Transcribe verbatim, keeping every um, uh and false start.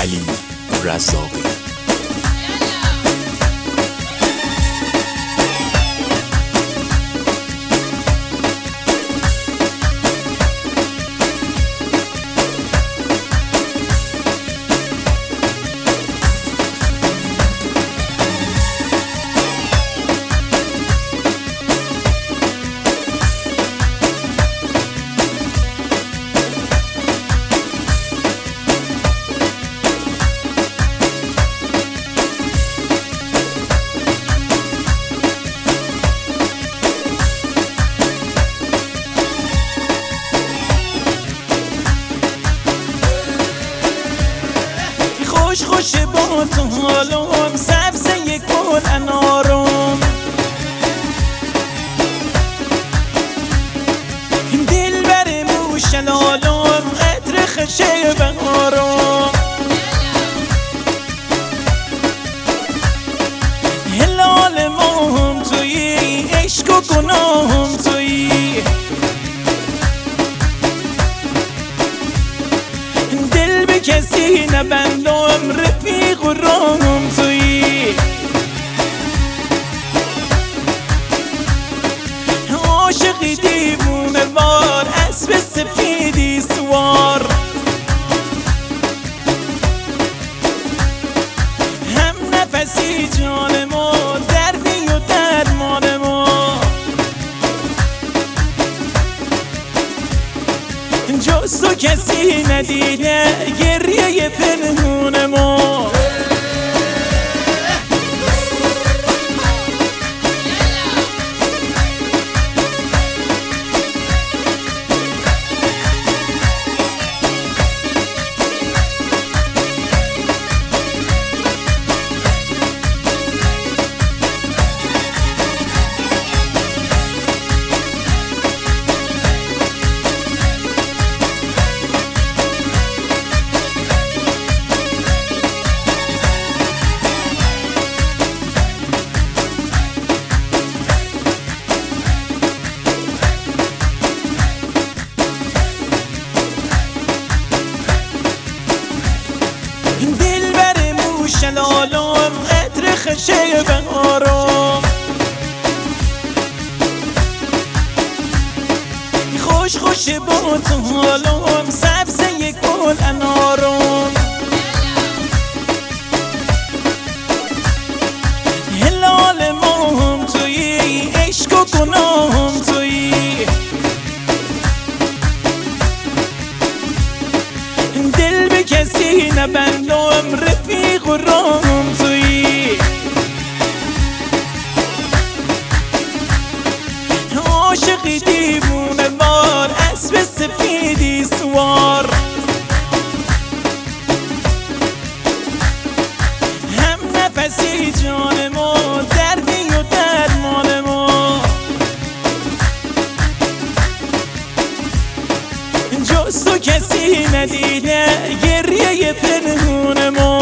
علی رزاقی. خوش خوش با تو حالم، سبزه گل انارم، دل بر موشلالم، عطر خشه بهارم، هلال ماهم تویی، عشق و گناهم تویی، دل به کسی نبندم، رفیق و راهم تویی، عاشقی دیوونه وار، اسب سفیدی سوار، هم نفسی جان ما، دردی و درمان ما، جز تو کسی ندیده گریه پنهون ما. دل بر موشلالم، عطر خشه بهارم، خوش خوش با تو حالم، سبزه گل انارم، هلال ماهم تویی، عشق و گناهم تویی، دل به کسی نبندم، رفیق و راهم تویی، عاشقی دیوونه وار، اسب سفیدی سوار، هم نفسی جان ما، دردی و درمان ما، جز تو کسی ندیده گریه پنهون ما.